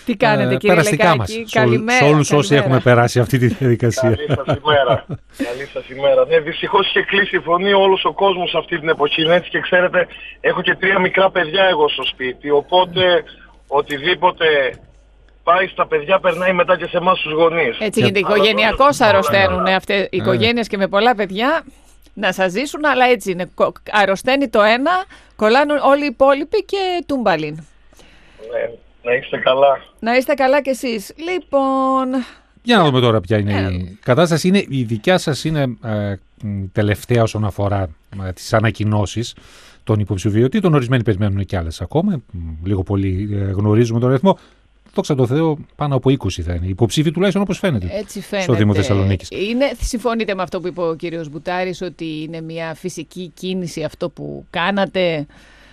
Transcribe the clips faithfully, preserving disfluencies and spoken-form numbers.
Τι κάνετε, ε, κύριε περαστικά μας. Καλημέρα. Σε όλους όσοι καλημέρα. έχουμε περάσει αυτή τη διαδικασία. Καλή σας ημέρα. Καλή σας ημέρα. Ναι, δυστυχώς είχε κλείσει η φωνή όλος ο κόσμος αυτή την εποχή. Είναι έτσι και ξέρετε, έχω και τρία μικρά παιδιά εγώ στο σπίτι. Οπότε οτιδήποτε πάει στα παιδιά περνάει μετά και σε εμάς τους γονείς. Έτσι γίνεται. Οικογενειακώς αρρωσταίνουν αυτές οι οικογένειες και με πολλά παιδιά να σας ζήσουν, αλλά έτσι είναι. Αρρωσταίνει το ένα, κολλάνε όλοι οι υπόλοιποι και τούμπαλιν. Ναι, να είστε καλά. Να είστε καλά κι εσείς. Λοιπόν... Για να δούμε τώρα ποια είναι Ε. η κατάσταση. Είναι, η δικιά σας είναι ε, τελευταία όσον αφορά ε, τις ανακοινώσεις των υποψηφιωτήτων. Ορισμένοι περιμένουν και άλλες ακόμα. Λίγο πολύ ε, γνωρίζουμε τον αριθμό. Δόξα τω Θεώ, πάνω από είκοσι θα είναι. Υποψήφοι τουλάχιστον όπως φαίνεται. Έτσι φαίνεται. Στο Δήμο Θεσσαλονίκης. Είναι, συμφωνείτε με αυτό που είπε ο κύριος Μπουτάρης, ότι είναι μια φυσική κίνηση αυτό που κάνατε,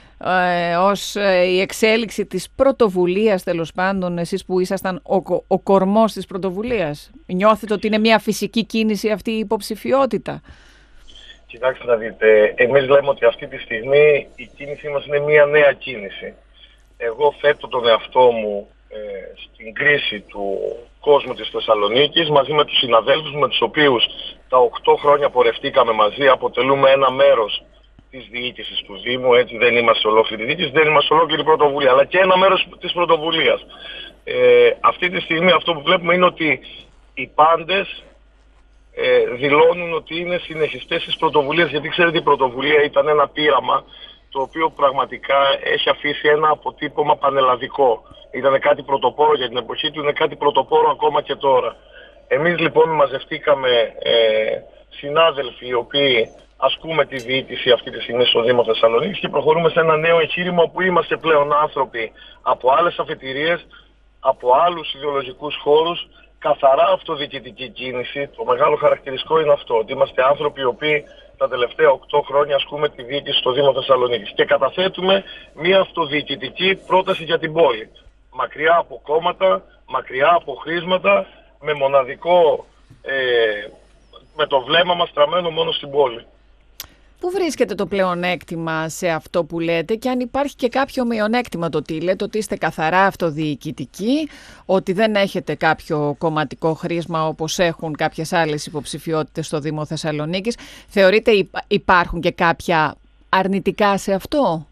ε, ως ε, η εξέλιξη της πρωτοβουλίας, τέλος πάντων, εσείς που ήσασταν ο, ο κορμός της πρωτοβουλίας. Νιώθετε ότι είναι μια φυσική κίνηση αυτή η υποψηφιότητα? Κοιτάξτε να δείτε, εμείς λέμε ότι αυτή τη στιγμή η κίνησή μας είναι μια νέα κίνηση. Εγώ θέτω τον εαυτό μου ε, στην κρίση του κόσμου της Θεσσαλονίκης μαζί με τους συναδέλφους με τους οποίους τα οκτώ χρόνια πορευτήκαμε μαζί, αποτελούμε ένα μέρος της διοίκησης του Δήμου, έτσι δεν είμαστε ολόκληρη διοίκηση, δεν είμαστε ολόκληρη πρωτοβουλία, αλλά και ένα μέρος της πρωτοβουλίας. Ε, αυτή τη στιγμή αυτό που βλέπουμε είναι ότι οι πάντες ε, δηλώνουν ότι είναι συνεχιστές της πρωτοβουλίας, γιατί ξέρετε η πρωτοβουλία ήταν ένα πείραμα το οποίο πραγματικά έχει αφήσει ένα αποτύπωμα πανελλαδικό. Ήταν κάτι πρωτοπόρο για την εποχή του, είναι κάτι πρωτοπόρο ακόμα και τώρα. Εμείς λοιπόν μαζευτήκαμε ε, συνάδελφοι οι οποίοι ασκούμε τη διοίκηση αυτή τη στιγμή στο Δήμο Θεσσαλονίκης και προχωρούμε σε ένα νέο εγχείρημα που είμαστε πλέον άνθρωποι από άλλες αφετηρίες, από άλλους ιδεολογικούς χώρους, καθαρά αυτοδιοικητική κίνηση. Το μεγάλο χαρακτηριστικό είναι αυτό, ότι είμαστε άνθρωποι οι οποίοι τα τελευταία οκτώ χρόνια ασκούμε τη διοίκηση στο Δήμο Θεσσαλονίκης και καταθέτουμε μια αυτοδιοικητική πρόταση για την πόλη. Μακριά από κόμματα, μακριά από χρήσματα, με μοναδικό, ε, με το βλέμμα μας στραμμένο μόνο στην πόλη. Πού βρίσκεται το πλεονέκτημα σε αυτό που λέτε και αν υπάρχει και κάποιο μειονέκτημα? Το τι λέτε, ότι είστε καθαρά αυτοδιοικητικοί, ότι δεν έχετε κάποιο κομματικό χρήσμα όπως έχουν κάποιες άλλες υποψηφιότητες στο Δήμο Θεσσαλονίκης. Θεωρείτε υπάρχουν και κάποια αρνητικά σε αυτό?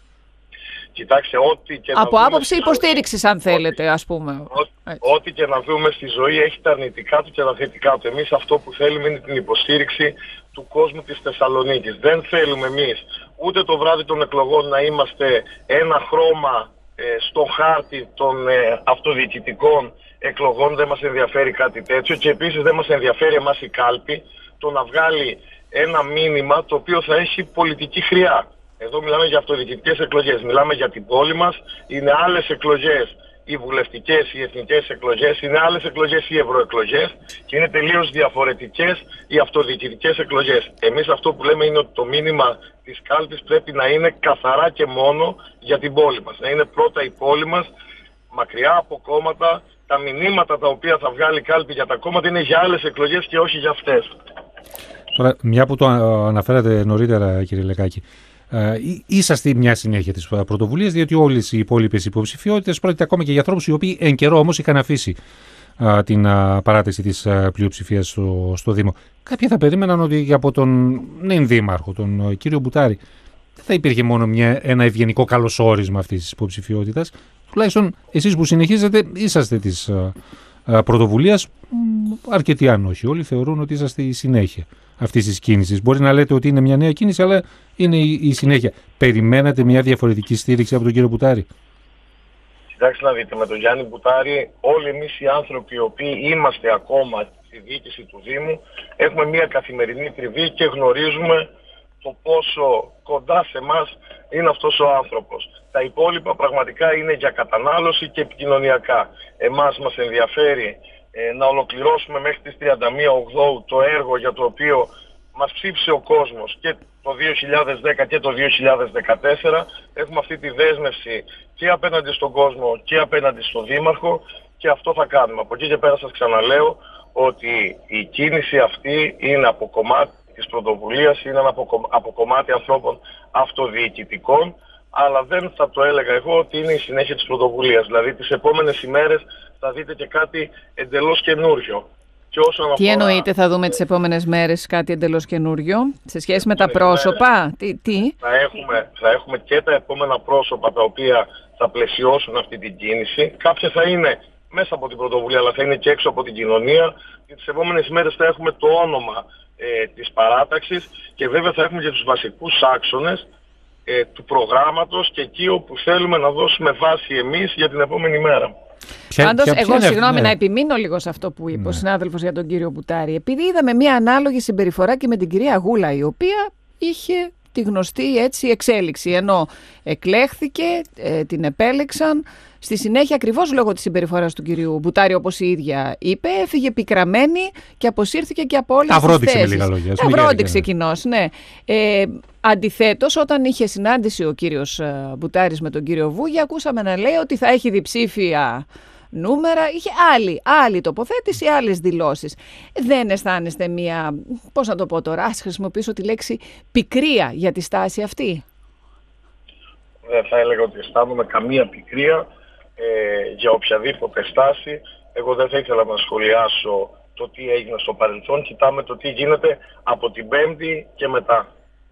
Κοιτάξτε, ό,τι και από να άποψη υποστήριξης, αν θέλετε, ό,τι, ας πούμε. Ό, ό,τι και να δούμε στη ζωή έχει τα αρνητικά του και τα θετικά του. Εμείς αυτό που θέλουμε είναι την υποστήριξη του κόσμου της Θεσσαλονίκης. Δεν θέλουμε εμείς ούτε το βράδυ των εκλογών να είμαστε ένα χρώμα ε, στο χάρτη των ε, αυτοδιοικητικών εκλογών. Δεν μας ενδιαφέρει κάτι τέτοιο και επίσης δεν μας ενδιαφέρει εμάς η κάλπη το να βγάλει ένα μήνυμα το οποίο θα έχει πολιτική χρειά. Εδώ μιλάμε για αυτοδιοικητικές εκλογές, μιλάμε για την πόλη μας, είναι άλλες εκλογές οι βουλευτικές, οι εθνικές εκλογές, είναι άλλες εκλογές οι ευρωεκλογές και είναι τελείως διαφορετικές οι αυτοδιοικητικές εκλογές. Εμείς αυτό που λέμε είναι ότι το μήνυμα της κάλπης πρέπει να είναι καθαρά και μόνο για την πόλη μας. Να είναι πρώτα η πόλη μας, μακριά από κόμματα, τα μηνύματα τα οποία θα βγάλει η κάλπη για τα κόμματα είναι για άλλες εκλογές και όχι για αυτές. Τώρα, μια που το αναφέρατε νωρίτερα, κύριε Λεκάκη, Uh, είσαστε μια συνέχεια της πρωτοβουλίας, διότι όλες οι υπόλοιπες υποψηφιότητες πρόκειται ακόμα και για ανθρώπους οι οποίοι εν καιρό όμως είχαν αφήσει uh, την uh, παράταση της uh, πλειοψηφίας στο, στο Δήμο. Κάποιοι θα περίμεναν ότι από τον νέο δήμαρχο, τον uh, κύριο Μπουτάρη, δεν θα υπήρχε μόνο μια, ένα ευγενικό καλωσόρισμα αυτής της υποψηφιότητας. Τουλάχιστον εσείς που συνεχίζετε είσαστε της uh, uh, πρωτοβουλίας, αρκετοί αν όχι. Όλοι θεωρούν ότι είσαστε η συνέχεια αυτής της κίνησης. Μπορεί να λέτε ότι είναι μια νέα κίνηση, αλλά είναι η, η συνέχεια. Περιμένατε μια διαφορετική στήριξη από τον κύριο Μπουτάρη? Κοιτάξτε να δείτε, με τον Γιάννη Μπουτάρη, όλοι εμείς οι άνθρωποι οι οποίοι είμαστε ακόμα στη διοίκηση του Δήμου, έχουμε μια καθημερινή τριβή και γνωρίζουμε το πόσο κοντά σε εμάς είναι αυτός ο άνθρωπος. Τα υπόλοιπα πραγματικά είναι για κατανάλωση και επικοινωνιακά. Εμάς μας ενδιαφέρει ε, να ολοκληρώσουμε μέχρι τις τριάντα μία Οκτωβρίου το έργο για το οποίο μας ψήφισε ο κόσμος και το δύο χιλιάδες δέκα και το δύο χιλιάδες δεκατέσσερα. Έχουμε αυτή τη δέσμευση και απέναντι στον κόσμο και απέναντι στον Δήμαρχο και αυτό θα κάνουμε. Από εκεί και πέρα σας ξαναλέω ότι η κίνηση αυτή είναι από κομμάτι της πρωτοβουλίας, είναι από, από κομμάτι ανθρώπων αυτοδιοικητικών αλλά δεν θα το έλεγα εγώ ότι είναι η συνέχεια της πρωτοβουλίας. Δηλαδή τις επόμενες ημέρες θα δείτε και κάτι εντελώς καινούριο. Και όσον αφορά... Τι εννοείτε θα δούμε τις επόμενες μέρες κάτι εντελώς καινούριο, σε σχέση με τα πρόσωπα, τι, τι? Θα, έχουμε, θα έχουμε και τα επόμενα πρόσωπα τα οποία θα πλαισιώσουν αυτή την κίνηση. Κάποια θα είναι μέσα από την πρωτοβουλία, αλλά θα είναι και έξω από την κοινωνία. Και τις επόμενες μέρες θα έχουμε το όνομα ε, της παράταξης και βέβαια θα έχουμε και τους βασικούς άξονες ε, του προγράμματος και εκεί όπου θέλουμε να δώσουμε βάση εμείς για την επόμενη μέρα. Πάντως, ποια, εγώ ποια, συγγνώμη ναι. να επιμείνω λίγο σε αυτό που είπε ναι. ο συνάδελφος για τον κύριο Μπουτάρη. Επειδή είδαμε μια ανάλογη συμπεριφορά και με την κυρία Γούλα, η οποία είχε τη γνωστή έτσι εξέλιξη. Ενώ εκλέχθηκε, ε, την επέλεξαν. Στη συνέχεια, ακριβώς λόγω της συμπεριφοράς του κυρίου Μπουτάρη, όπως η ίδια είπε, έφυγε πικραμένη και αποσύρθηκε και από όλες τις θέσεις. Αυρόντιξε με λίγα λόγια. Αυρόντιξε κοινώς, ναι. Ε, αντιθέτως, όταν είχε συνάντηση ο κύριος Μπουτάρης με τον κύριο Βούγια, ακούσαμε να λέει ότι θα έχει διψήφια νούμερα. Είχε άλλη, άλλη τοποθέτηση, άλλες δηλώσεις. Δεν αισθάνεστε μία, πώς να το πω τώρα, ας χρησιμοποιήσω τη λέξη πικρία για τη στάση αυτή? Δεν θα έλεγα ότι αισθάνομαι καμία πικρία ε, για οποιαδήποτε στάση. Εγώ δεν θα ήθελα να σχολιάσω το τι έγινε στο παρελθόν. Κοιτάμε το τι γίνεται από την Πέμπτη και μετά.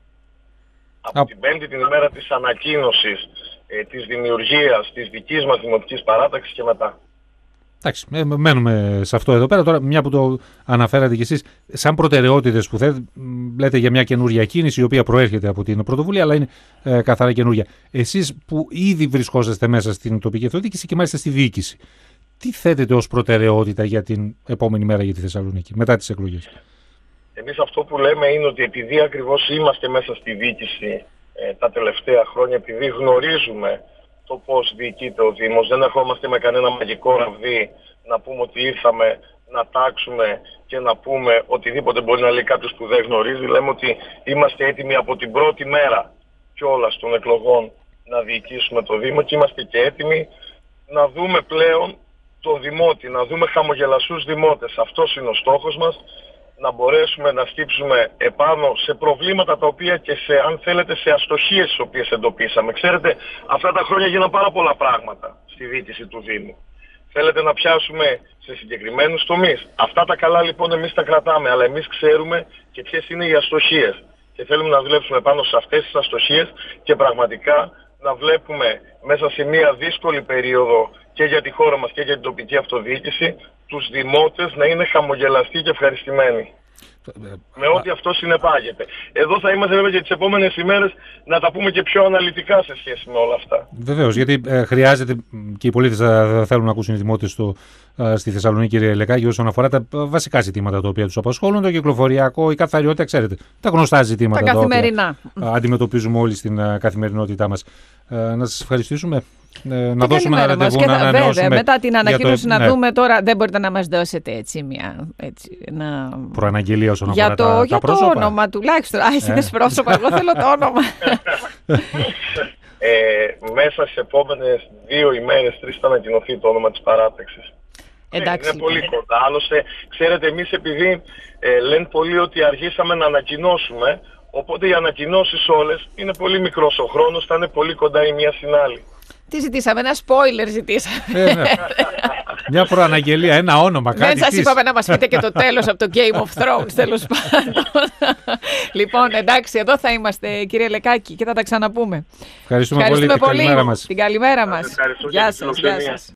Από Α... την Πέμπτη, την ημέρα της ανακοίνωσης ε, της δημιουργίας της δικής μας δημοτικής παράταξης και μετά. Εντάξει, μένουμε σε αυτό εδώ πέρα. Τώρα, μια που το αναφέρατε κι εσείς, σαν προτεραιότητες που θέλετε, λέτε για μια καινούρια κίνηση, η οποία προέρχεται από την πρωτοβουλία, αλλά είναι ε, καθαρά καινούρια. Εσείς που ήδη βρισκόσαστε μέσα στην τοπική αυτοδιοίκηση και μάλιστα στη διοίκηση, τι θέτετε ως προτεραιότητα για την επόμενη μέρα για τη Θεσσαλονίκη, μετά τις εκλογές? Εμείς αυτό που λέμε είναι ότι επειδή ακριβώς είμαστε μέσα στη διοίκηση ε, τα τελευταία χρόνια, επειδή γνωρίζουμε το πώς διοικείται ο Δήμος, δεν ερχόμαστε με κανένα μαγικό ραβδί να πούμε ότι ήρθαμε να τάξουμε και να πούμε οτιδήποτε μπορεί να λέει κάποιος που δεν γνωρίζει. Λέμε ότι είμαστε έτοιμοι από την πρώτη μέρα κιόλας των εκλογών να διοικήσουμε το Δήμο και είμαστε και έτοιμοι να δούμε πλέον τον Δημότη, να δούμε χαμογελαστούς δημότες. Αυτός είναι ο στόχος μας, να μπορέσουμε να στύψουμε επάνω σε προβλήματα τα οποία και σε, αν θέλετε, σε αστοχίες τις οποίες εντοπίσαμε. Ξέρετε, αυτά τα χρόνια γίνανε πάρα πολλά πράγματα στη διοίκηση του Δήμου. Θέλετε να πιάσουμε σε συγκεκριμένους τομείς. Αυτά τα καλά λοιπόν εμείς τα κρατάμε, αλλά εμείς ξέρουμε και ποιες είναι οι αστοχίες. Και θέλουμε να δουλέψουμε πάνω σε αυτές τις αστοχίες και πραγματικά να βλέπουμε μέσα σε μια δύσκολη περίοδο και για τη χώρα μας και για την τοπική αυτοδιοίκηση τους δημότες να είναι χαμογελαστοί και ευχαριστημένοι. Με ό,τι αυτό συνεπάγεται. Εδώ θα είμαστε βέβαια και τις επόμενες ημέρες να τα πούμε και πιο αναλυτικά σε σχέση με όλα αυτά. Βεβαίως, γιατί ε, χρειάζεται και οι πολίτες θα θέλουν να ακούσουν οι δημότες στο, ε, στη Θεσσαλονίκη, κύριε Λεκάκη, όσον αφορά τα βασικά ζητήματα τα οποία τους απασχολούν, το κυκλοφοριακό, η καθαριότητα, ξέρετε, τα γνωστά ζητήματα τα τα καθημερινά. οποία αντιμετωπίζουμε όλοι στην uh, καθημερινότητά μας. Ε, να σας ευχαριστήσουμε. Ε, να και δώσουμε ένα ραντεβού να ανανεώσουμε. Βέβαια, μετά την ανακοίνωση το, να ναι. δούμε τώρα, δεν μπορείτε να μας δώσετε έτσι μια έτσι, να... προαναγγελία όσον αφορά για το, τα, για τα το πρόσωπα. όνομα τουλάχιστον. Α, εσύ είναι πρόσωπα, εγώ θέλω το όνομα. ε, μέσα στις επόμενες δύο ημέρες, τρεις θα ανακοινωθεί το όνομα της παράταξης. Εντάξει, είναι πολύ κοντά. Άλλωστε, ξέρετε, εμείς επειδή ε, λένε πολλοί ότι αργήσαμε να ανακοινώσουμε, οπότε οι ανακοινώσεις όλες είναι πολύ μικρός ο χρόνος, θα είναι πολύ κοντά η μία στην άλλη. Τι ζητήσαμε, ένα spoiler ζητήσαμε. Ε, ναι. Μια προαναγγελία, ένα όνομα, κάτι. Δεν σας της. είπαμε να μας πείτε και το τέλος από το Game of Thrones, τέλος πάντων. Λοιπόν, εντάξει, εδώ θα είμαστε, κύριε Λεκάκη, και θα τα ξαναπούμε. Ευχαριστούμε, Ευχαριστούμε πολύ. πολύ. Την καλημέρα μας. Την καλημέρα μας. Ευχαριστώ. Γεια σας. Γεια σας.